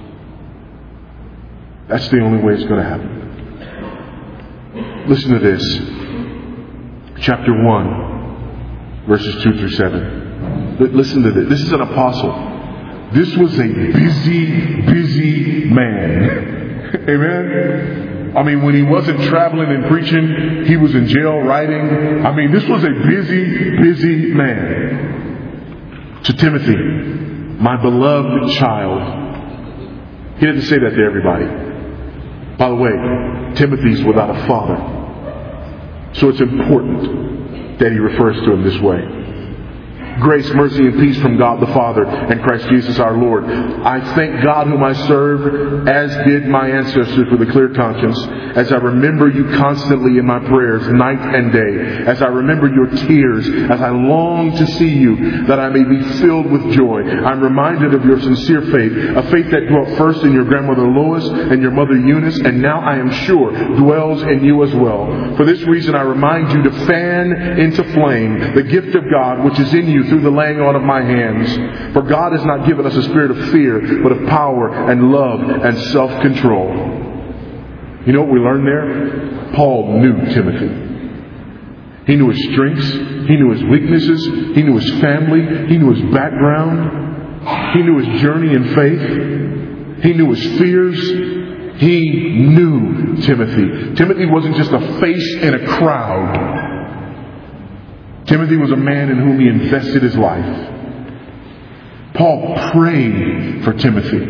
That's the only way it's going to happen. Listen to this. Chapter one, verses two through seven. Listen to this. This is an apostle. This was a busy, busy man. Amen? I mean, when he wasn't traveling and preaching, he was in jail writing. I mean, this was a busy, busy man. To Timothy, my beloved child. He didn't say that to everybody. By the way, Timothy's without a father. So it's important that he refers to him this way. Grace, mercy, and peace from God the Father and Christ Jesus our Lord. I thank God whom I serve, as did my ancestors, with a clear conscience, as I remember you constantly in my prayers, night and day, as I remember your tears, as I long to see you, that I may be filled with joy. I'm reminded of your sincere faith, a faith that dwelt first in your grandmother Lois and your mother Eunice, and now I am sure dwells in you as well. For this reason I remind you to fan into flame the gift of God which is in you through the laying on of my hands. For God has not given us a spirit of fear, but of power and love and self-control. You know what we learned there? Paul knew Timothy. He knew his strengths. He knew his weaknesses. He knew his family. He knew his background. He knew his journey in faith. He knew his fears. He knew Timothy. Timothy wasn't just a face in a crowd. Timothy was a man in whom he invested his life. Paul prayed for Timothy.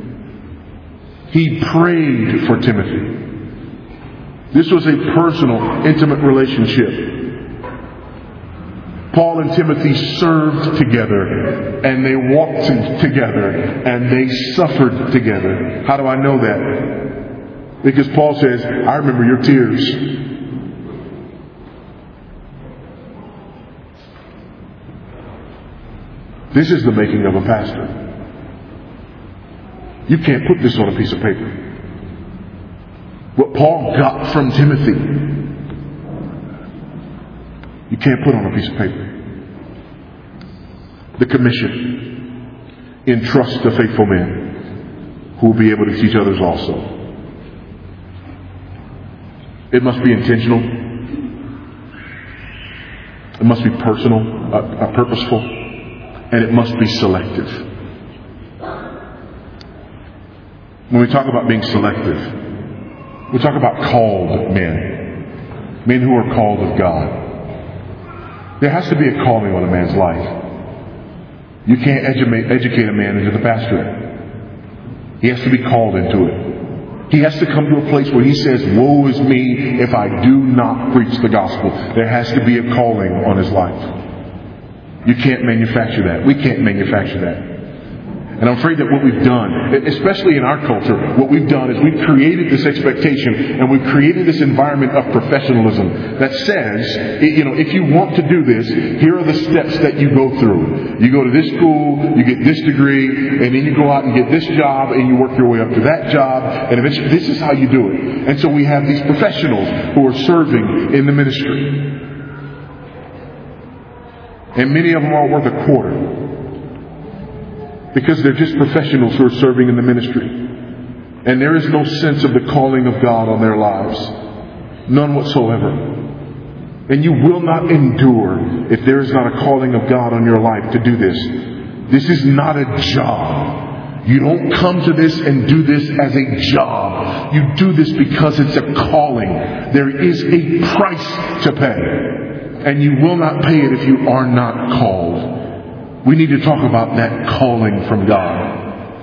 He prayed for Timothy. This was a personal, intimate relationship. Paul and Timothy served together, and they walked together, and they suffered together. How do I know that? Because Paul says, I remember your tears. This is the making of a pastor. You can't put this on a piece of paper. What Paul got from Timothy, you can't put on a piece of paper. The commission: entrust to faithful men who will be able to teach others also. It must be intentional. It must be personal, uh, uh, purposeful. And it must be selective. When we talk about being selective, we talk about called men. Men who are called of God. There has to be a calling on a man's life. You can't edu- educate a man into the pastorate. He has to be called into it. He has to come to a place where he says, woe is me if I do not preach the gospel. There has to be a calling on his life. You can't manufacture that. We can't manufacture that. And I'm afraid that what we've done, especially in our culture, what we've done is we've created this expectation and we've created this environment of professionalism that says, you know, if you want to do this, here are the steps that you go through. You go to this school, you get this degree, and then you go out and get this job, and you work your way up to that job, and eventually this is how you do it. And so we have these professionals who are serving in the ministry. And many of them are worth a quarter. Because they're just professionals who are serving in the ministry. And there is no sense of the calling of God on their lives. None whatsoever. And you will not endure if there is not a calling of God on your life to do this. This is not a job. You don't come to this and do this as a job. You do this because it's a calling. There is a price to pay. And you will not pay it if you are not called. We need to talk about that calling from God.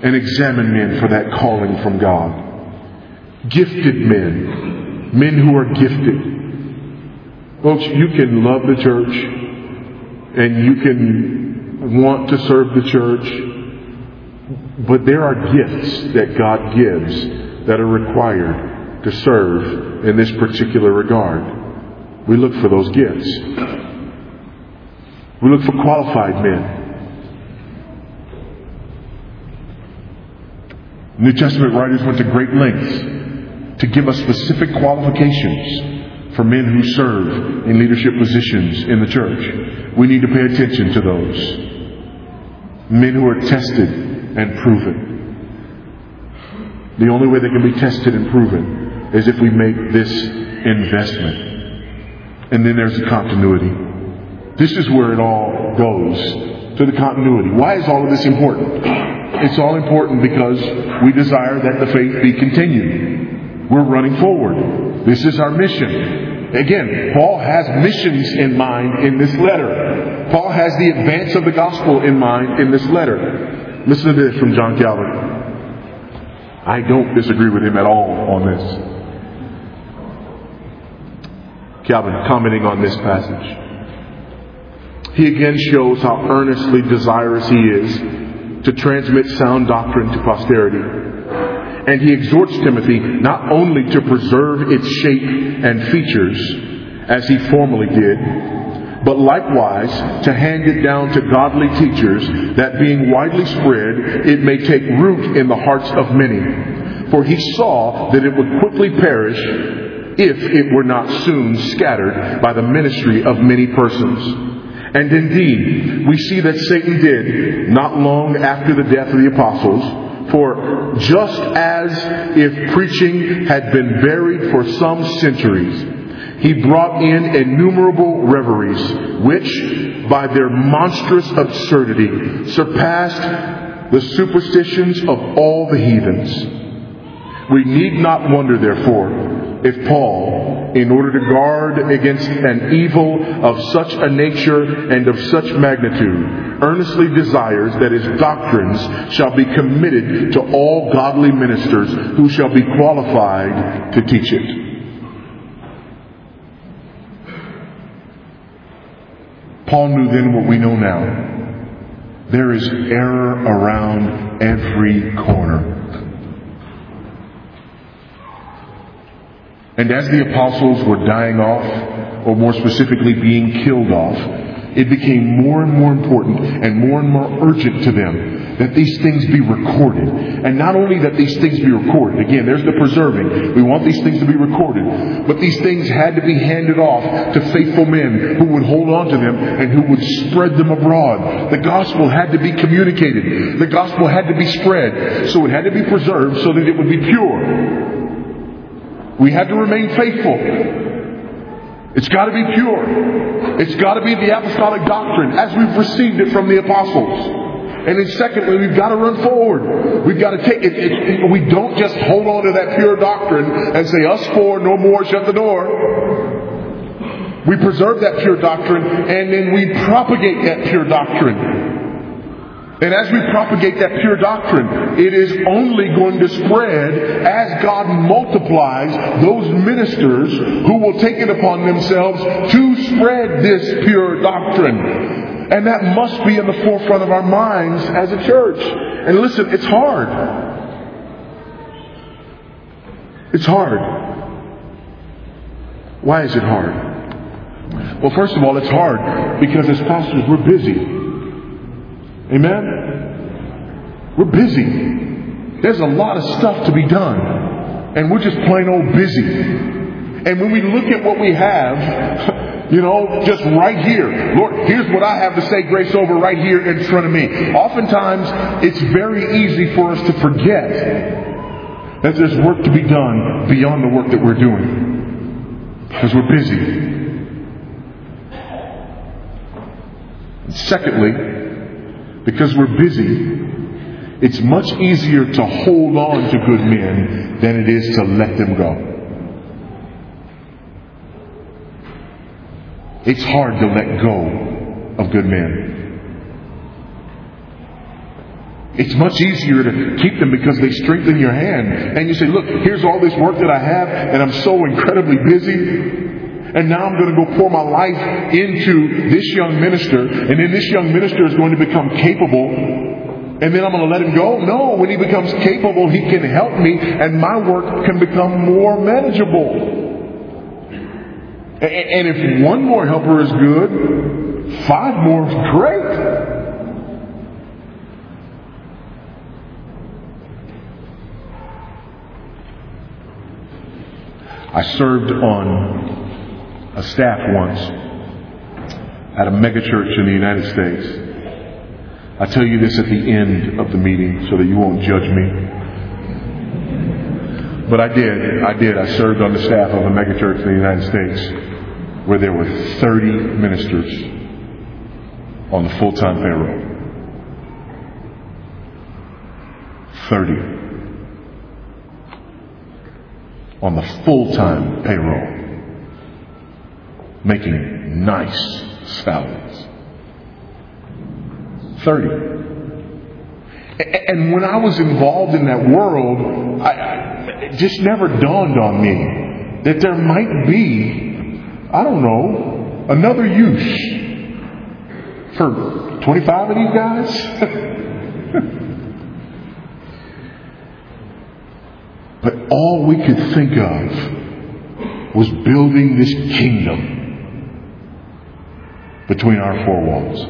and examine men for that calling from God. Gifted men. Men who are gifted. Folks, you can love the church and you can want to serve the church, but there are gifts that God gives that are required to serve in this particular regard. We look for those gifts. We look for qualified men. New Testament writers went to great lengths to give us specific qualifications for men who serve in leadership positions in the church. We need to pay attention to those. Men who are tested and proven. The only way they can be tested and proven is if we make this investment. And then there's the continuity. This is where it all goes, to the continuity. Why is all of this important? It's all important because we desire that the faith be continued. We're running forward. This is our mission. Again, Paul has missions in mind in this letter. Paul has the advance of the gospel in mind in this letter. Listen to this from John Calvin. I don't disagree with him at all on this. Calvin, commenting on this passage. He again shows how earnestly desirous he is to transmit sound doctrine to posterity. And he exhorts Timothy not only to preserve its shape and features, as he formerly did, but likewise to hand it down to godly teachers, that being widely spread, it may take root in the hearts of many. For he saw that it would quickly perish if it were not soon scattered by the ministry of many persons. And indeed, we see that Satan did not long after the death of the apostles. For just as if preaching had been buried for some centuries, he brought in innumerable reveries, which, by their monstrous absurdity, surpassed the superstitions of all the heathens. We need not wonder, therefore, if Paul, in order to guard against an evil of such a nature and of such magnitude, earnestly desires that his doctrines shall be committed to all godly ministers who shall be qualified to teach it. Paul knew then what we know now. There is error around every corner. And as the apostles were dying off, or more specifically being killed off, it became more and more important and more and more urgent to them that these things be recorded. And not only that these things be recorded, again, there's the preserving. We want these things to be recorded. But these things had to be handed off to faithful men who would hold on to them and who would spread them abroad. The gospel had to be communicated. The gospel had to be spread. So it had to be preserved so that it would be pure. We had to remain faithful. It's got to be pure. It's got to be the apostolic doctrine as we've received it from the apostles. And then secondly, we've got to run forward. We've got to take it, it, it. We don't just hold on to that pure doctrine and say, us four, no more, shut the door. We preserve that pure doctrine and then we propagate that pure doctrine. And as we propagate that pure doctrine, it is only going to spread as God multiplies those ministers who will take it upon themselves to spread this pure doctrine. And that must be in the forefront of our minds as a church. And listen, it's hard. It's hard. Why is it hard? Well, first of all, it's hard because as pastors, we're busy. Amen? We're busy. There's a lot of stuff to be done. And we're just plain old busy. And when we look at what we have, you know, just right here. Lord, here's what I have to say grace over right here in front of me. Oftentimes, it's very easy for us to forget that there's work to be done beyond the work that we're doing. Because we're busy. And secondly, because we're busy, it's much easier to hold on to good men than it is to let them go. It's hard to let go of good men. It's much easier to keep them because they strengthen your hand. And you say, look, here's all this work that I have, and I'm so incredibly busy. And now I'm going to go pour my life into this young minister, and then this young minister is going to become capable, and then I'm going to let him go? No, when he becomes capable, he can help me, and my work can become more manageable. And if one more helper is good, five more is great. I served on a staff once at a megachurch in the United States. I tell you this at the end of the meeting so that you won't judge me. But I did. I did. I served on the staff of a megachurch in the United States where there were thirty ministers on the full-time payroll. thirty on the full-time payroll, making nice salaries. thirty. And when I was involved in that world, I, it just never dawned on me that there might be, I don't know, another use for twenty-five of these guys. But all we could think of was building this kingdom between our four walls.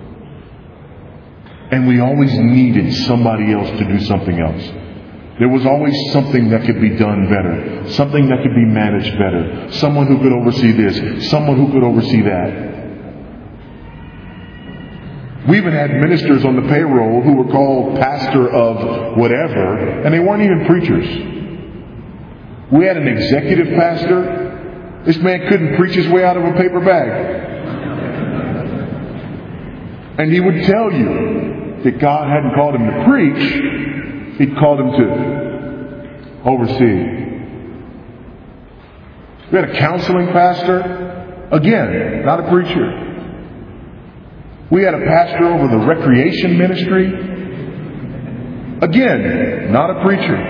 And we always needed somebody else to do something else. There was always something that could be done better, something that could be managed better, someone who could oversee this, someone who could oversee that. We even had ministers on the payroll who were called pastor of whatever, and they weren't even preachers. We had an executive pastor. This man couldn't preach his way out of a paper bag. And he would tell you that God hadn't called him to preach. He'd called him to oversee. We had a counseling pastor. Again, not a preacher. We had a pastor over the recreation ministry. Again, not a preacher.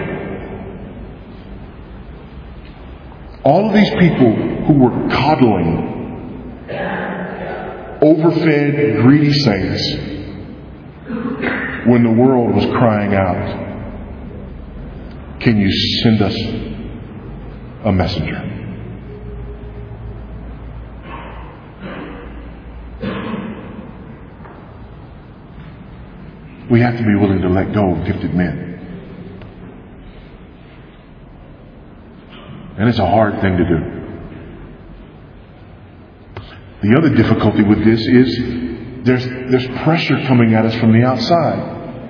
All of these people who were coddling overfed, greedy saints when the world was crying out, can you send us a messenger? We have to be willing to let go of gifted men. And it's a hard thing to do. The other difficulty with this is there's, there's pressure coming at us from the outside.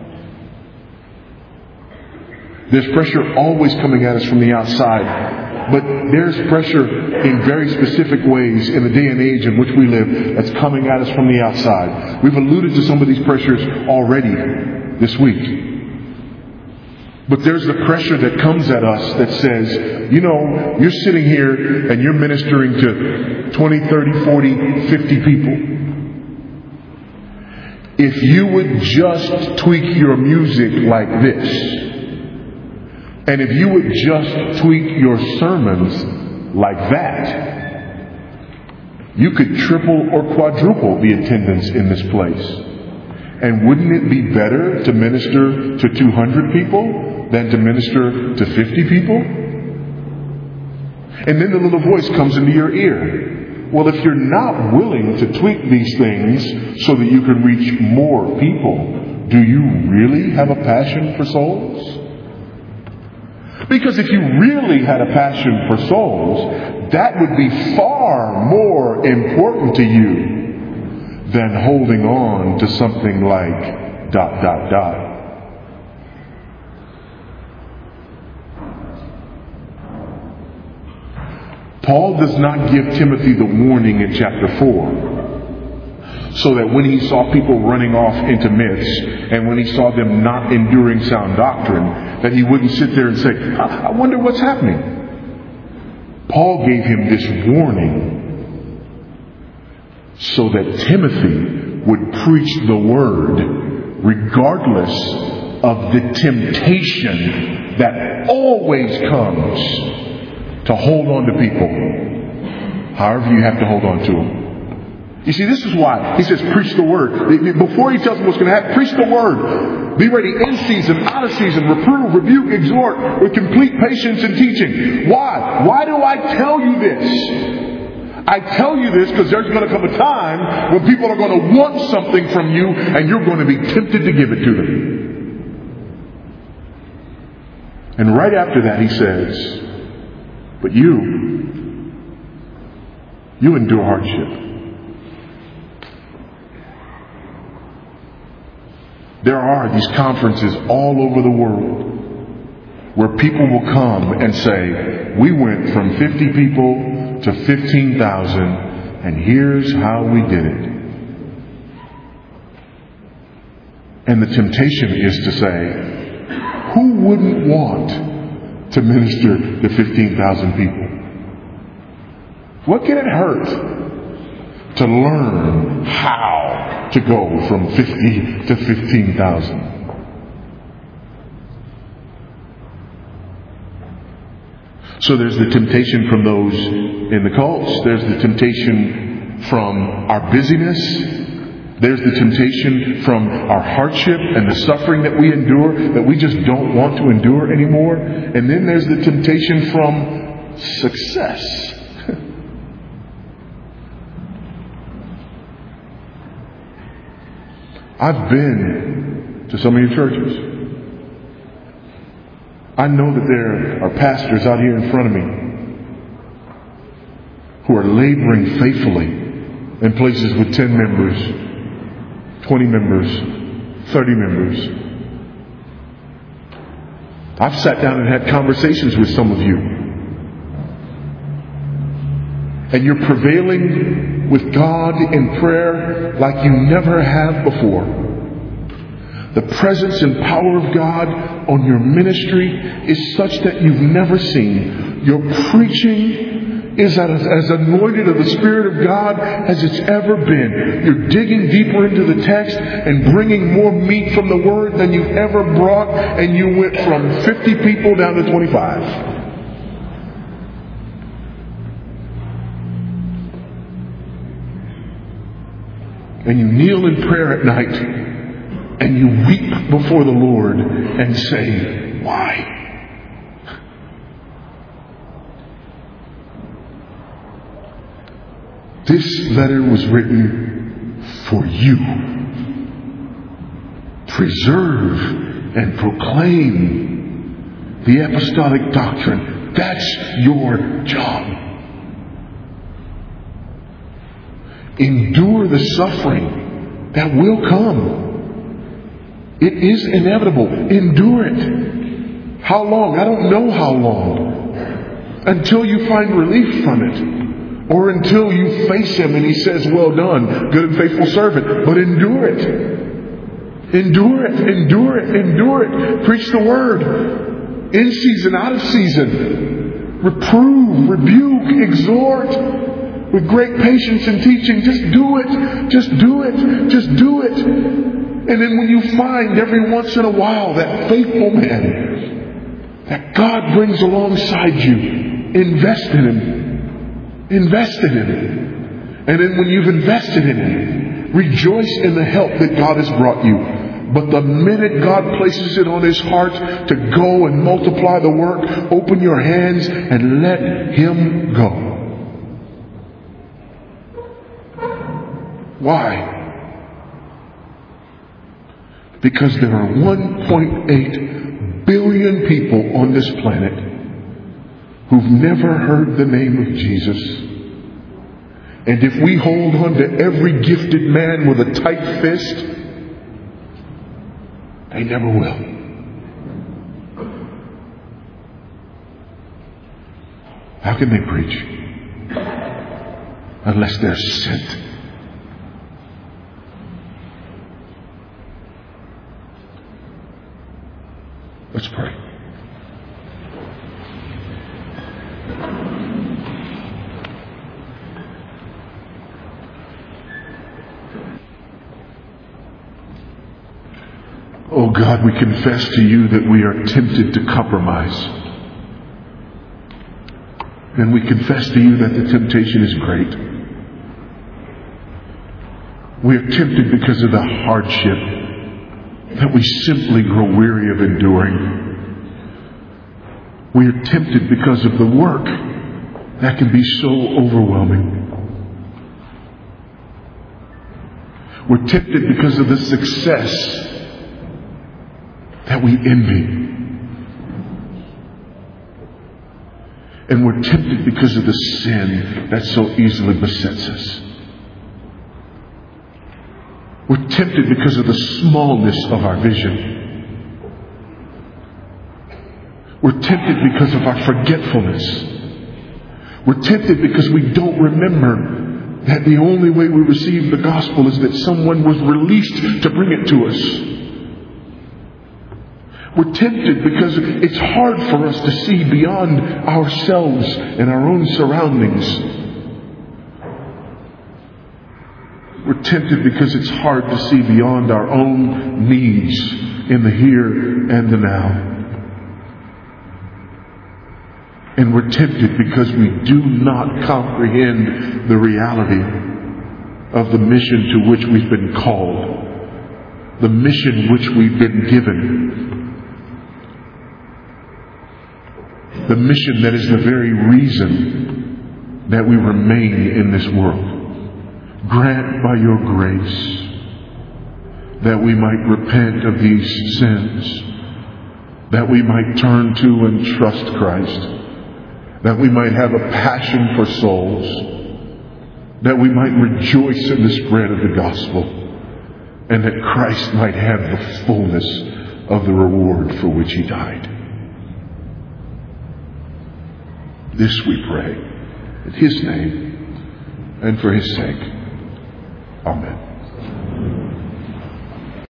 There's pressure always coming at us from the outside. But there's pressure in very specific ways in the day and age in which we live that's coming at us from the outside. We've alluded to some of these pressures already this week. But there's the pressure that comes at us that says, you know, you're sitting here and you're ministering to twenty, thirty, forty, fifty people. If you would just tweak your music like this, and if you would just tweak your sermons like that, you could triple or quadruple the attendance in this place. And wouldn't it be better to minister to two hundred people than to minister to fifty people? And then the little voice comes into your ear. Well, if you're not willing to tweak these things so that you can reach more people, do you really have a passion for souls? Because if you really had a passion for souls, that would be far more important to you than holding on to something like dot, dot, dot. Paul does not give Timothy the warning in chapter four so that when he saw people running off into myths and when he saw them not enduring sound doctrine, that he wouldn't sit there and say, I wonder what's happening. Paul gave him this warning so that Timothy would preach the word regardless of the temptation that always comes to hold on to people. However you have to hold on to them. You see, this is why he says, preach the word. Before he tells them what's going to happen, preach the word. Be ready in season, out of season, reprove, rebuke, exhort with complete patience and teaching. Why? Why do I tell you this? I tell you this because there's going to come a time when people are going to want something from you and you're going to be tempted to give it to them. And right after that he says, but you, you endure hardship. There are these conferences all over the world where people will come and say, we went from fifty people to fifteen thousand and here's how we did it. And the temptation is to say, who wouldn't want to minister to fifteen thousand people? What can it hurt to learn how to go from fifty to fifteen thousand? So there's the temptation from those in the cults. There's the temptation from our busyness. There's the temptation from our hardship and the suffering that we endure that we just don't want to endure anymore. And then there's the temptation from success. I've been to some of your churches. I know that there are pastors out here in front of me who are laboring faithfully in places with ten members, twenty members, thirty members. I've sat down and had conversations with some of you. And you're prevailing with God in prayer like you never have before. The presence and power of God on your ministry is such that you've never seen. Your preaching is as, as anointed of the Spirit of God as it's ever been. You're digging deeper into the text and bringing more meat from the Word than you've ever brought, and you went from fifty people down to twenty-five. And you kneel in prayer at night and you weep before the Lord and say, why? This letter was written for you. Preserve and proclaim the apostolic doctrine. That's your job. Endure the suffering that will come. It is inevitable. Endure it. How long? I don't know how long. Until you find relief from it. Or until you face Him and He says, well done, good and faithful servant. But endure it. Endure it. Endure it. Endure it. Preach the Word. In season, out of season. Reprove, rebuke, exhort. With great patience and teaching. Just do it. Just do it. Just do it. And then when you find every once in a while that faithful man that God brings alongside you, invest in him. Invest in him. And then when you've invested in him, rejoice in the help that God has brought you. But the minute God places it on His heart to go and multiply the work, open your hands and let Him go. Why? Because there are one point eight billion people on this planet who've never heard the name of Jesus. And if we hold on to every gifted man with a tight fist, they never will. How can they preach? Unless they're sent. Let's pray. Oh God, we confess to you that we are tempted to compromise. And we confess to you that the temptation is great. We are tempted because of the hardship that we simply grow weary of enduring. We are tempted because of the work that can be so overwhelming. We're tempted because of the success that we envy. And we're tempted because of the sin that so easily besets us. We're tempted because of the smallness of our vision. We're tempted because of our forgetfulness. We're tempted because we don't remember that the only way we receive the gospel is that someone was released to bring it to us. We're tempted because it's hard for us to see beyond ourselves and our own surroundings. We're tempted because it's hard to see beyond our own needs in the here and the now. And we're tempted because we do not comprehend the reality of the mission to which we've been called, the mission which we've been given, the mission that is the very reason that we remain in this world. Grant by your grace that we might repent of these sins, that we might turn to and trust Christ, that we might have a passion for souls, that we might rejoice in the spread of the gospel, and that Christ might have the fullness of the reward for which He died. This we pray in His name and for His sake. Amen.